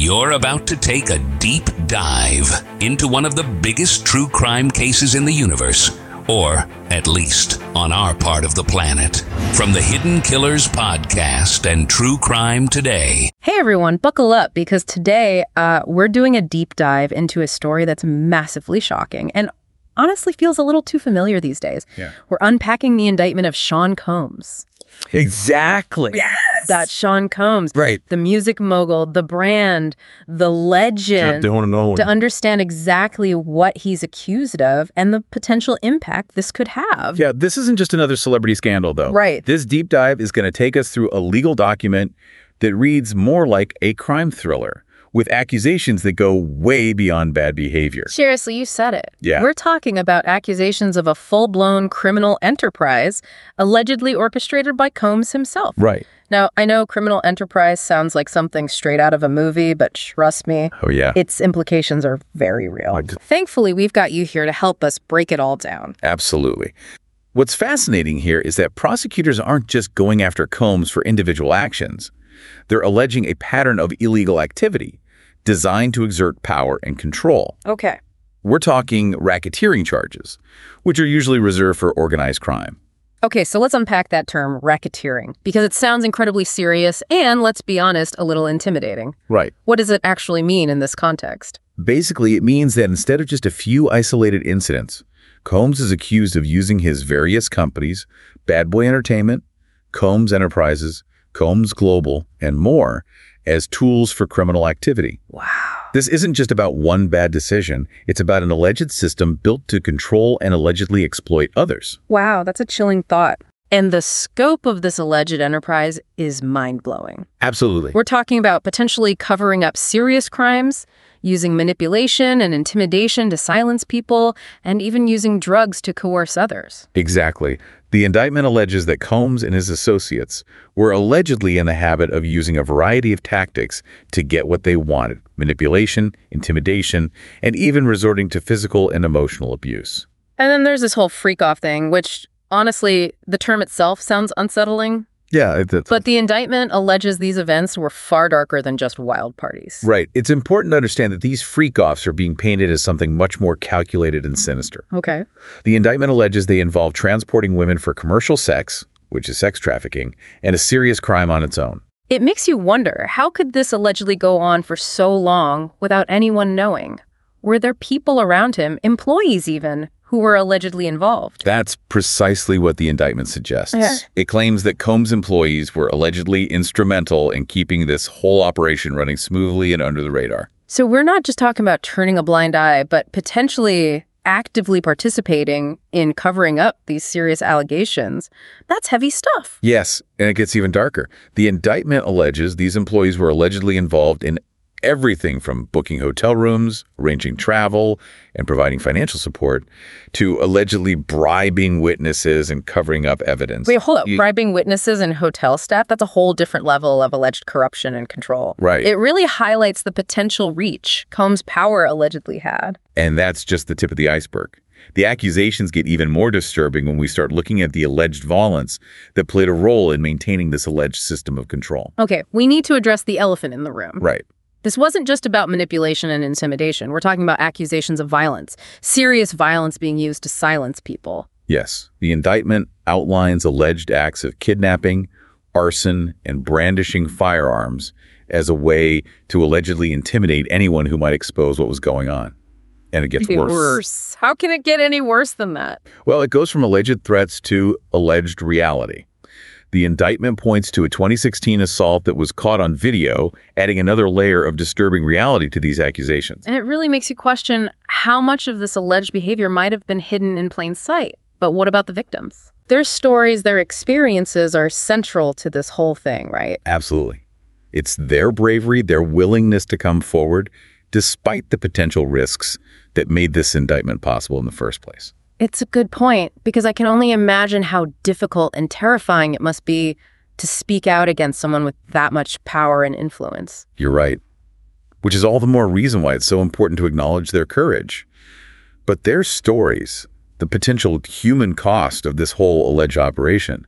You're about to take a deep dive into one of the biggest true crime cases in the universe, or at least on our part of the planet. From the Hidden Killers podcast and True Crime Today. Hey everyone, buckle up because today we're doing a deep dive into a story that's massively shocking and honestly feels a little too familiar these days. Yeah. We're unpacking the indictment of Sean Combs. Exactly. Yes. That's Sean Combs. Right. The music mogul, the brand, the legend. To understand exactly what he's accused of and the potential impact this could have. Yeah, this isn't just another celebrity scandal, though. Right. This deep dive is going to take us through a legal document that reads more like a crime thriller, with accusations that go way beyond bad behavior. Seriously, you said it. Yeah. We're talking about accusations of a full-blown criminal enterprise allegedly orchestrated by Combs himself. Right. Now, I know criminal enterprise sounds like something straight out of a movie, but trust me, Oh, yeah. its implications are very real. Thankfully, we've got you here to help us break it all down. Absolutely. What's fascinating here is that prosecutors aren't just going after Combs for individual actions. They're alleging a pattern of illegal activity designed to exert power and control. Okay. We're talking racketeering charges, which are usually reserved for organized crime. Okay, so let's unpack that term, racketeering, because it sounds incredibly serious and, let's be honest, a little intimidating. Right. What does it actually mean in this context? Basically, it means that instead of just a few isolated incidents, Combs is accused of using his various companies, Bad Boy Entertainment, Combs Enterprises, Combs Global, and more, as tools for criminal activity. Wow. This isn't just about one bad decision. It's about an alleged system built to control and allegedly exploit others. Wow, that's a chilling thought. And the scope of this alleged enterprise is mind-blowing. Absolutely. We're talking about potentially covering up serious crimes, using manipulation and intimidation to silence people, and even using drugs to coerce others. Exactly. The indictment alleges that Combs and his associates were allegedly in the habit of using a variety of tactics to get what they wanted: manipulation, intimidation, and even resorting to physical and emotional abuse. And then there's this whole freak-off thing, which, honestly, the term itself sounds unsettling. Yeah. But the indictment alleges these events were far darker than just wild parties. Right. It's important to understand that these freak-offs are being painted as something much more calculated and sinister. Okay. The indictment alleges they involve transporting women for commercial sex, which is sex trafficking, and a serious crime on its own. It makes you wonder, how could this allegedly go on for so long without anyone knowing? Were there people around him, employees even, who were allegedly involved? That's precisely what the indictment suggests. Yeah. It claims that Combs employees were allegedly instrumental in keeping this whole operation running smoothly and under the radar. So we're not just talking about turning a blind eye, but potentially actively participating in covering up these serious allegations. That's heavy stuff. Yes, and it gets even darker. The indictment alleges these employees were allegedly involved in everything from booking hotel rooms, arranging travel, and providing financial support, to allegedly bribing witnesses and covering up evidence. Wait, hold up. Bribing witnesses and hotel staff? That's a whole different level of alleged corruption and control. Right. It really highlights the potential reach Combs' power allegedly had. And that's just the tip of the iceberg. The accusations get even more disturbing when we start looking at the alleged violence that played a role in maintaining this alleged system of control. Okay, we need to address the elephant in the room. Right. This wasn't just about manipulation and intimidation. We're talking about accusations of violence, serious violence being used to silence people. Yes, the indictment outlines alleged acts of kidnapping, arson, and brandishing firearms as a way to allegedly intimidate anyone who might expose what was going on. And it gets worse. How can it get any worse than that? Well, it goes from alleged threats to alleged reality. The indictment points to a 2016 assault that was caught on video, adding another layer of disturbing reality to these accusations. And it really makes you question how much of this alleged behavior might have been hidden in plain sight. But what about the victims? Their stories, their experiences are central to this whole thing, right? Absolutely. It's their bravery, their willingness to come forward, despite the potential risks that made this indictment possible in the first place. It's a good point, because I can only imagine how difficult and terrifying it must be to speak out against someone with that much power and influence. You're right. Which is all the more reason why it's so important to acknowledge their courage. But their stories, the potential human cost of this whole alleged operation,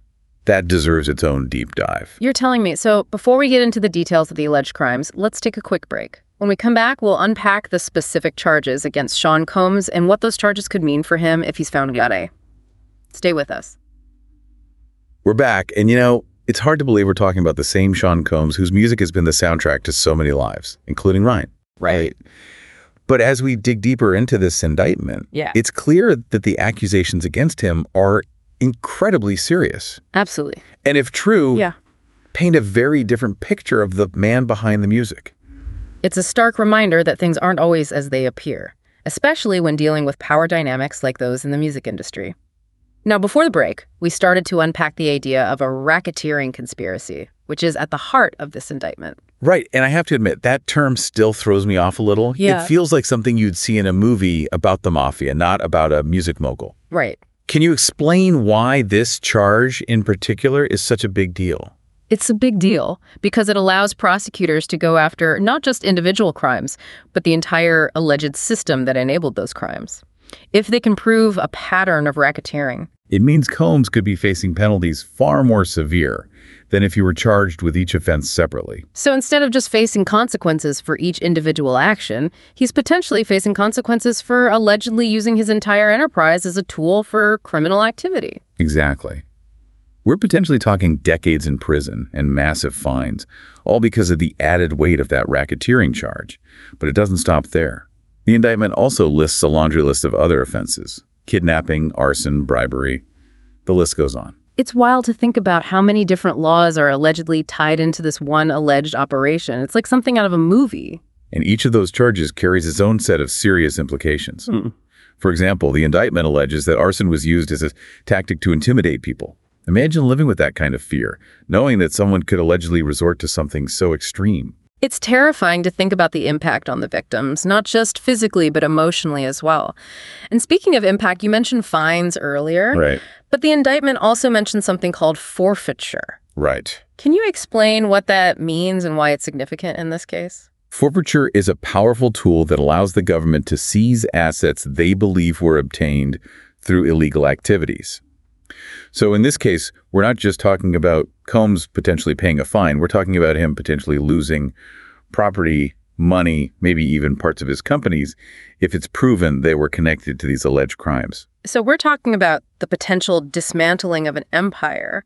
That deserves its own deep dive. You're telling me. So before we get into the details of the alleged crimes, let's take a quick break. When we come back, we'll unpack the specific charges against Sean Combs and what those charges could mean for him if he's found guilty. Stay with us. We're back, and it's hard to believe we're talking about the same Sean Combs whose music has been the soundtrack to so many lives, including Ryan. Right. But as we dig deeper into this indictment, it's clear that the accusations against him are incredibly serious. Absolutely. And if true, paint a very different picture of the man behind the music. It's a stark reminder that things aren't always as they appear, especially when dealing with power dynamics like those in the music industry. Now, before the break, we started to unpack the idea of a racketeering conspiracy, which is at the heart of this indictment. Right, and I have to admit, that term still throws me off a little. Yeah. It feels like something you'd see in a movie about the mafia, not about a music mogul. Right. Can you explain why this charge in particular is such a big deal? It's a big deal because it allows prosecutors to go after not just individual crimes, but the entire alleged system that enabled those crimes. If they can prove a pattern of racketeering, it means Combs could be facing penalties far more severe than if you were charged with each offense separately. So instead of just facing consequences for each individual action, he's potentially facing consequences for allegedly using his entire enterprise as a tool for criminal activity. Exactly. We're potentially talking decades in prison and massive fines, all because of the added weight of that racketeering charge. But it doesn't stop there. The indictment also lists a laundry list of other offenses: kidnapping, arson, bribery. The list goes on. It's wild to think about how many different laws are allegedly tied into this one alleged operation. It's like something out of a movie. And each of those charges carries its own set of serious implications. For example, the indictment alleges that arson was used as a tactic to intimidate people. Imagine living with that kind of fear, knowing that someone could allegedly resort to something so extreme. It's terrifying to think about the impact on the victims, not just physically, but emotionally as well. And speaking of impact, you mentioned fines earlier. Right. But the indictment also mentions something called forfeiture. Right. Can you explain what that means and why it's significant in this case? Forfeiture is a powerful tool that allows the government to seize assets they believe were obtained through illegal activities. So in this case, we're not just talking about Combs potentially paying a fine. We're talking about him potentially losing property, money, maybe even parts of his companies, if it's proven they were connected to these alleged crimes. So we're talking about the potential dismantling of an empire.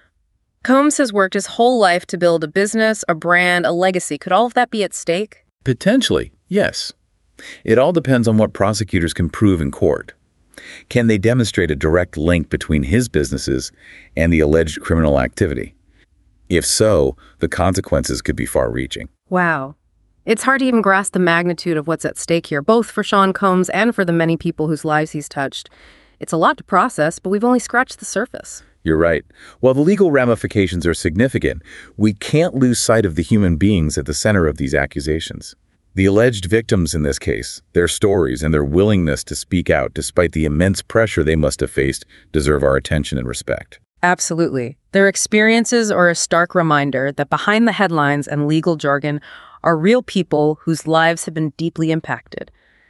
Combs has worked his whole life to build a business, a brand, a legacy. Could all of that be at stake? Potentially, yes. It all depends on what prosecutors can prove in court. Can they demonstrate a direct link between his businesses and the alleged criminal activity? If so, the consequences could be far-reaching. Wow. It's hard to even grasp the magnitude of what's at stake here, both for Sean Combs and for the many people whose lives he's touched. It's a lot to process, but we've only scratched the surface. You're right. While the legal ramifications are significant, we can't lose sight of the human beings at the center of these accusations. The alleged victims in this case, their stories and their willingness to speak out despite the immense pressure they must have faced, deserve our attention and respect. Absolutely. Their experiences are a stark reminder that behind the headlines and legal jargon are real people whose lives have been deeply impacted.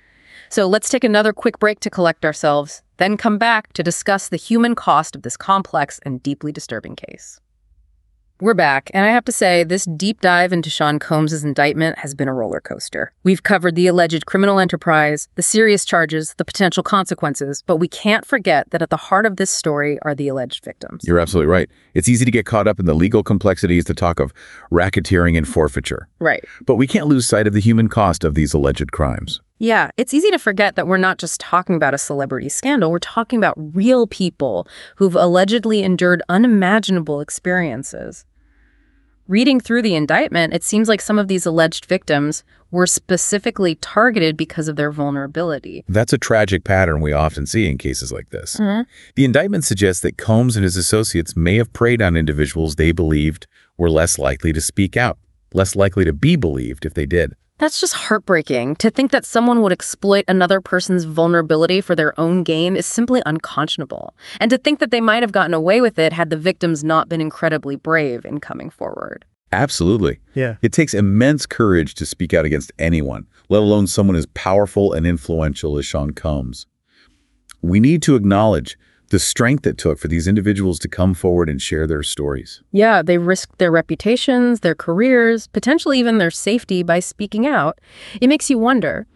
So let's take another quick break to collect ourselves, then come back to discuss the human cost of this complex and deeply disturbing case. We're back, and I have to say, this deep dive into Sean Combs' indictment has been a roller coaster. We've covered the alleged criminal enterprise, the serious charges, the potential consequences, but we can't forget that at the heart of this story are the alleged victims. You're absolutely right. It's easy to get caught up in the legal complexities to talk of racketeering and forfeiture. Right. But we can't lose sight of the human cost of these alleged crimes. Yeah, it's easy to forget that we're not just talking about a celebrity scandal. We're talking about real people who've allegedly endured unimaginable experiences. Reading through the indictment, it seems like some of these alleged victims were specifically targeted because of their vulnerability. That's a tragic pattern we often see in cases like this. The indictment suggests that Combs and his associates may have preyed on individuals they believed were less likely to speak out, less likely to be believed if they did. That's just heartbreaking. To think that someone would exploit another person's vulnerability for their own gain is simply unconscionable. And to think that they might have gotten away with it had the victims not been incredibly brave in coming forward. Absolutely. Yeah. It takes immense courage to speak out against anyone, let alone someone as powerful and influential as Sean Combs. We need to acknowledge the strength it took for these individuals to come forward and share their stories. Yeah, they risked their reputations, their careers, potentially even their safety by speaking out. It makes you wonder,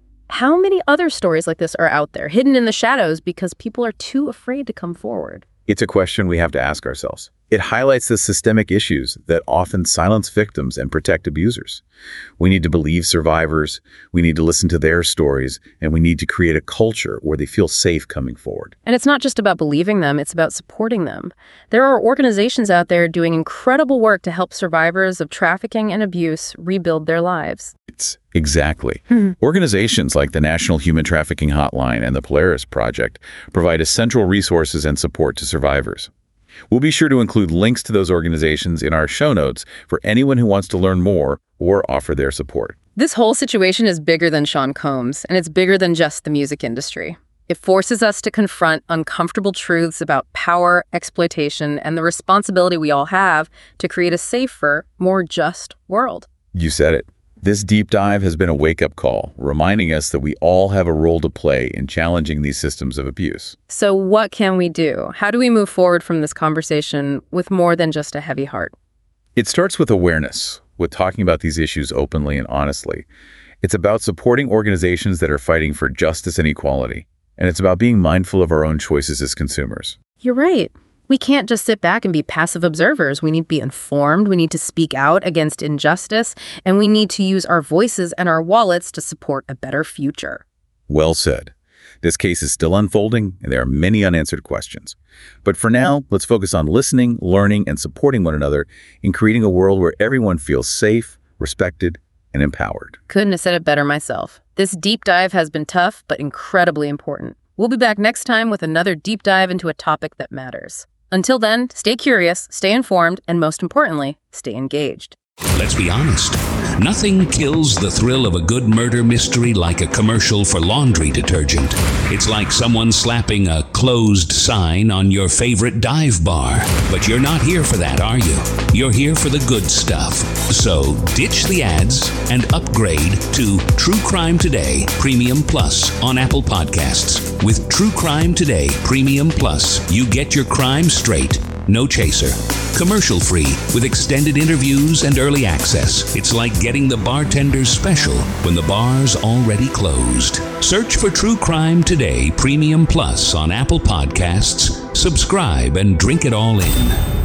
how many other stories like this are out there, hidden in the shadows because people are too afraid to come forward? It's a question we have to ask ourselves. It highlights the systemic issues that often silence victims and protect abusers. We need to believe survivors, we need to listen to their stories, and we need to create a culture where they feel safe coming forward. And it's not just about believing them, it's about supporting them. There are organizations out there doing incredible work to help survivors of trafficking and abuse rebuild their lives. Exactly. Organizations like the National Human Trafficking Hotline and the Polaris Project provide essential resources and support to survivors. We'll be sure to include links to those organizations in our show notes for anyone who wants to learn more or offer their support. This whole situation is bigger than Sean Combs, and it's bigger than just the music industry. It forces us to confront uncomfortable truths about power, exploitation, and the responsibility we all have to create a safer, more just world. You said it. This deep dive has been a wake-up call, reminding us that we all have a role to play in challenging these systems of abuse. So what can we do? How do we move forward from this conversation with more than just a heavy heart? It starts with awareness, with talking about these issues openly and honestly. It's about supporting organizations that are fighting for justice and equality. And it's about being mindful of our own choices as consumers. You're right. We can't just sit back and be passive observers. We need to be informed, we need to speak out against injustice, and we need to use our voices and our wallets to support a better future. Well said. This case is still unfolding, and there are many unanswered questions. But for now, let's focus on listening, learning, and supporting one another in creating a world where everyone feels safe, respected, and empowered. Couldn't have said it better myself. This deep dive has been tough, but incredibly important. We'll be back next time with another deep dive into a topic that matters. Until then, stay curious, stay informed, and most importantly, stay engaged. Let's be honest. Nothing kills the thrill of a good murder mystery like a commercial for laundry detergent. It's like someone slapping a closed sign on your favorite dive bar. But you're not here for that, are you? You're here for the good stuff. So ditch the ads and upgrade to True Crime Today Premium Plus on Apple Podcasts. With True Crime Today Premium Plus, you get your crime straight, no chaser. Commercial-free with extended interviews and early access. It's like getting the bartender's special when the bar's already closed. Search for True Crime Today Premium Plus on Apple Podcasts. Subscribe and drink it all in.